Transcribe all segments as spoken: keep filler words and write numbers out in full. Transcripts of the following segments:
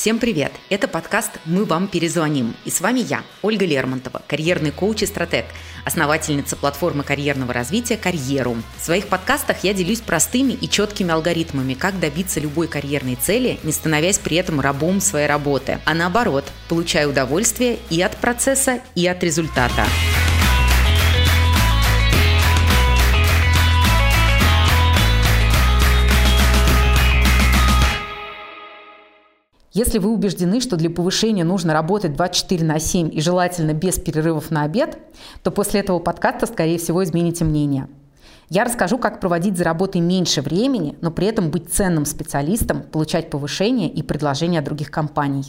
Всем привет! Это подкаст «Мы вам перезвоним». И с вами я, Ольга Лермонтова, карьерный коуч и стратег, основательница платформы карьерного развития «Карьерум». В своих подкастах я делюсь простыми и четкими алгоритмами, как добиться любой карьерной цели, не становясь при этом рабом своей работы, а наоборот, получая удовольствие и от процесса, и от результата. Если вы убеждены, что для повышения нужно работать двадцать четыре на семь и желательно без перерывов на обед, то после этого подкаста, скорее всего, измените мнение. Я расскажу, как проводить за работой меньше времени, но при этом быть ценным специалистом, получать повышение и предложения от других компаний.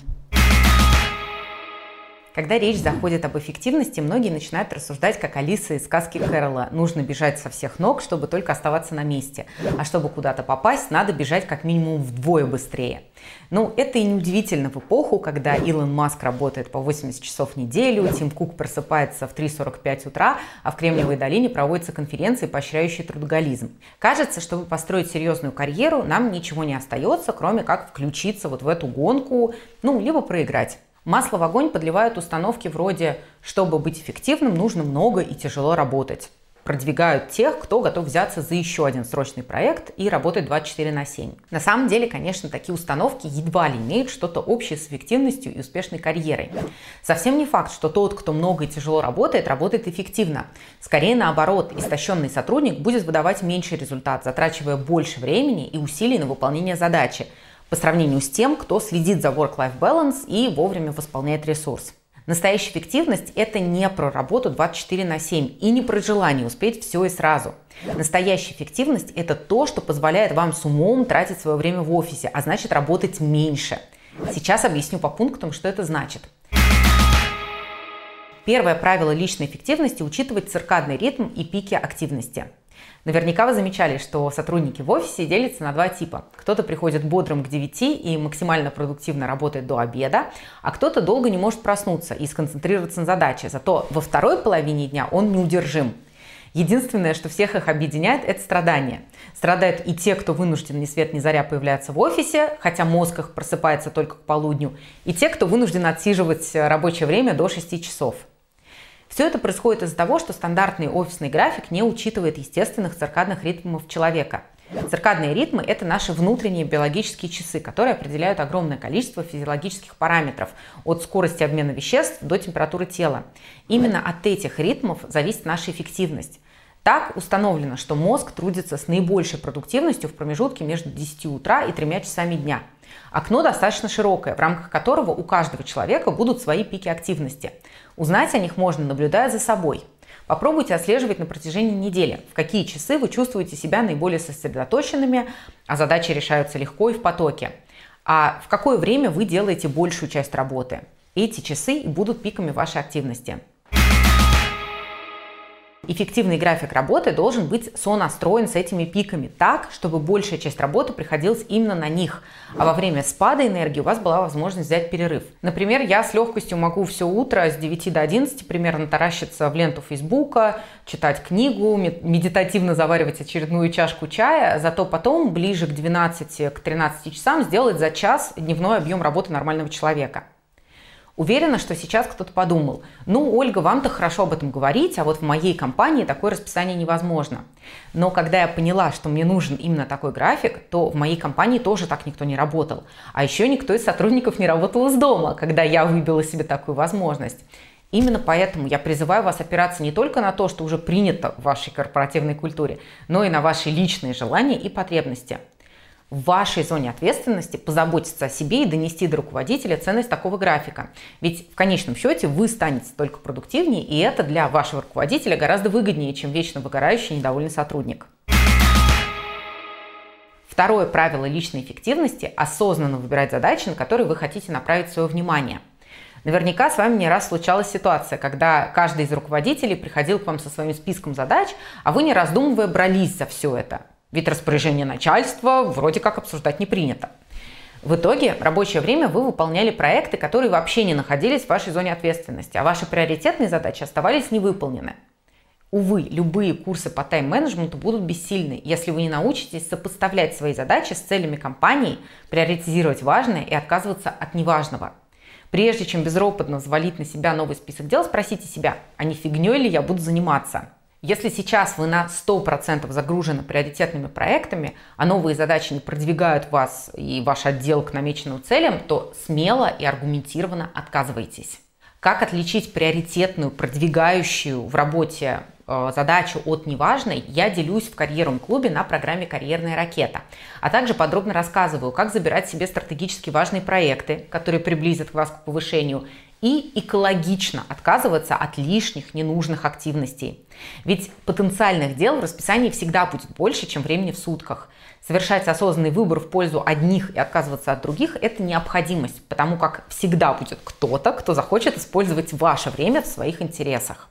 Когда речь заходит об эффективности, многие начинают рассуждать, как Алиса из сказки Кэрола. Нужно бежать со всех ног, чтобы только оставаться на месте. А чтобы куда-то попасть, надо бежать как минимум вдвое быстрее. Ну, это и неудивительно в эпоху, когда Илон Маск работает по восемьдесят часов в неделю, Тим Кук просыпается в три сорок пять утра, а в Кремниевой долине проводятся конференции, поощряющие трудоголизм. Кажется, чтобы построить серьезную карьеру, нам ничего не остается, кроме как включиться вот в эту гонку, ну, либо проиграть. Масло в огонь подливают установки вроде «чтобы быть эффективным, нужно много и тяжело работать». Продвигают тех, кто готов взяться за еще один срочный проект и работать двадцать четыре на семь. На самом деле, конечно, такие установки едва ли имеют что-то общее с эффективностью и успешной карьерой. Совсем не факт, что тот, кто много и тяжело работает, работает эффективно. Скорее наоборот, истощенный сотрудник будет выдавать меньший результат, затрачивая больше времени и усилий на выполнение задачи, по сравнению с тем, кто следит за work-life balance и вовремя восполняет ресурс. Настоящая эффективность – это не про работу двадцать четыре на семь и не про желание успеть все и сразу. Настоящая эффективность – это то, что позволяет вам с умом тратить свое время в офисе, а значит работать меньше. Сейчас объясню по пунктам, что это значит. Первое правило личной эффективности – учитывать циркадный ритм и пики активности. Наверняка вы замечали, что сотрудники в офисе делятся на два типа. Кто-то приходит бодрым к девяти и максимально продуктивно работает до обеда, а кто-то долго не может проснуться и сконцентрироваться на задаче. Зато во второй половине дня он неудержим. Единственное, что всех их объединяет, это страдания. Страдают и те, кто вынужден ни свет ни заря появляться в офисе, хотя мозг их просыпается только к полудню, и те, кто вынужден отсиживать рабочее время до шести часов. Все это происходит из-за того, что стандартный офисный график не учитывает естественных циркадных ритмов человека. Циркадные ритмы – это наши внутренние биологические часы, которые определяют огромное количество физиологических параметров, от скорости обмена веществ до температуры тела. Именно от этих ритмов зависит наша эффективность. Так установлено, что мозг трудится с наибольшей продуктивностью в промежутке между десятью утра и тремя часами дня. Окно достаточно широкое, в рамках которого у каждого человека будут свои пики активности. Узнать о них можно, наблюдая за собой. Попробуйте отслеживать на протяжении недели, в какие часы вы чувствуете себя наиболее сосредоточенными, а задачи решаются легко и в потоке. А в какое время вы делаете большую часть работы. Эти часы и будут пиками вашей активности. Эффективный график работы должен быть сонастроен с этими пиками так, чтобы большая часть работы приходилась именно на них, а во время спада энергии у вас была возможность взять перерыв. Например, я с легкостью могу все утро с девяти до одиннадцати примерно таращиться в ленту Фейсбука, читать книгу, медитативно заваривать очередную чашку чая, зато потом ближе к двенадцати, к тринадцати часам сделать за час дневной объем работы нормального человека. Уверена, что сейчас кто-то подумал: ну, Ольга, вам-то хорошо об этом говорить, а вот в моей компании такое расписание невозможно. Но когда я поняла, что мне нужен именно такой график, то в моей компании тоже так никто не работал. А еще никто из сотрудников не работал из дома, когда я выбила себе такую возможность. Именно поэтому я призываю вас опираться не только на то, что уже принято в вашей корпоративной культуре, но и на ваши личные желания и потребности. В вашей зоне ответственности позаботиться о себе и донести до руководителя ценность такого графика. Ведь в конечном счете вы станете только продуктивнее, и это для вашего руководителя гораздо выгоднее, чем вечно выгорающий недовольный сотрудник. Второе правило личной эффективности – осознанно выбирать задачи, на которые вы хотите направить свое внимание. Наверняка с вами не раз случалась ситуация, когда каждый из руководителей приходил к вам со своим списком задач, а вы, не раздумывая, брались за все это. Ведь распоряжение начальства вроде как обсуждать не принято. В итоге в рабочее время вы выполняли проекты, которые вообще не находились в вашей зоне ответственности, а ваши приоритетные задачи оставались невыполнены. Увы, любые курсы по тайм-менеджменту будут бессильны, если вы не научитесь сопоставлять свои задачи с целями компании, приоритизировать важное и отказываться от неважного. Прежде чем безропотно взвалить на себя новый список дел, спросите себя, а не фигней ли я буду заниматься? Если сейчас вы на сто процентов загружены приоритетными проектами, а новые задачи не продвигают вас и ваш отдел к намеченным целям, то смело и аргументированно отказывайтесь. Как отличить приоритетную, продвигающую в работе э, задачу от неважной, я делюсь в карьерном клубе на программе «Карьерная ракета». А также подробно рассказываю, как забирать себе стратегически важные проекты, которые приблизят вас к повышению, и экологично отказываться от лишних, ненужных активностей. Ведь потенциальных дел в расписании всегда будет больше, чем времени в сутках. Совершать осознанный выбор в пользу одних и отказываться от других – это необходимость, потому как всегда будет кто-то, кто захочет использовать ваше время в своих интересах.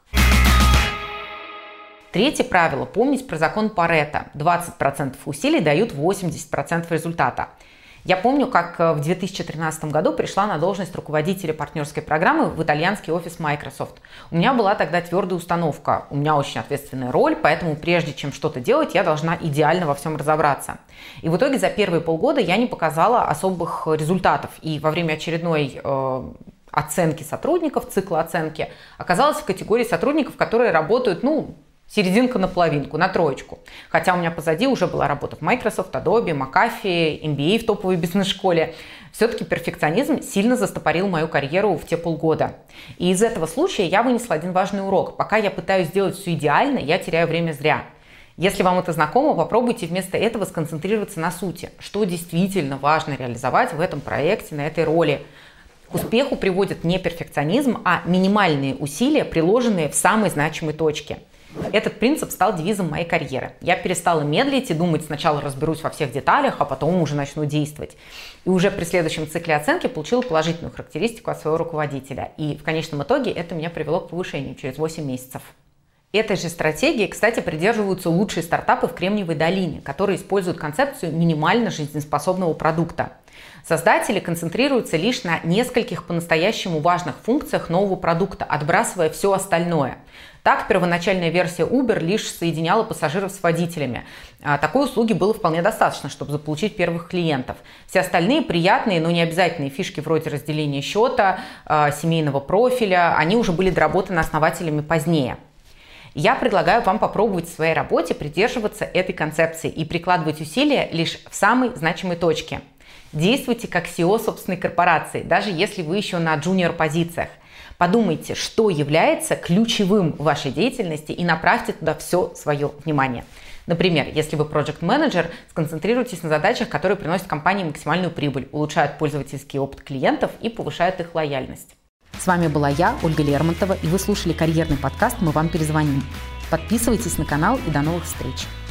Третье правило – помнить про закон Парето. двадцать процентов усилий дают восемьдесят процентов результата. Я помню, как в две тысячи тринадцатом году пришла на должность руководителя партнерской программы в итальянский офис Microsoft. У меня была тогда твердая установка, у меня очень ответственная роль, поэтому прежде чем что-то делать, я должна идеально во всем разобраться. И в итоге за первые полгода я не показала особых результатов. И во время очередной э, оценки сотрудников, цикла оценки, оказалась в категории сотрудников, которые работают, ну, серединка на половинку, на троечку. Хотя у меня позади уже была работа в Microsoft, Adobe, McAfee, эм би эй в топовой бизнес-школе. Все-таки перфекционизм сильно застопорил мою карьеру в те полгода. И из этого случая я вынесла один важный урок. Пока я пытаюсь сделать все идеально, я теряю время зря. Если вам это знакомо, попробуйте вместо этого сконцентрироваться на сути. Что действительно важно реализовать в этом проекте, на этой роли. К успеху приводит не перфекционизм, а минимальные усилия, приложенные в самой значимой точке. Этот принцип стал девизом моей карьеры. Я перестала медлить и думать, сначала разберусь во всех деталях, а потом уже начну действовать. И уже при следующем цикле оценки получила положительную характеристику от своего руководителя. И в конечном итоге это меня привело к повышению через восемь месяцев. Этой же стратегии, кстати, придерживаются лучшие стартапы в Кремниевой долине, которые используют концепцию минимально жизнеспособного продукта. Создатели концентрируются лишь на нескольких по-настоящему важных функциях нового продукта, отбрасывая все остальное. Так, первоначальная версия Uber лишь соединяла пассажиров с водителями. А такой услуги было вполне достаточно, чтобы заполучить первых клиентов. Все остальные приятные, но не обязательные фишки вроде разделения счета, семейного профиля, они уже были доработаны основателями позднее. Я предлагаю вам попробовать в своей работе придерживаться этой концепции и прикладывать усилия лишь в самой значимой точке. Действуйте как си и о собственной корпорации, даже если вы еще на джуниор-позициях. Подумайте, что является ключевым в вашей деятельности и направьте туда все свое внимание. Например, если вы проект-менеджер, сконцентрируйтесь на задачах, которые приносят компании максимальную прибыль, улучшают пользовательский опыт клиентов и повышают их лояльность. С вами была я, Ольга Лермонтова, и вы слушали карьерный подкаст «Мы вам перезвоним». Подписывайтесь на канал и до новых встреч!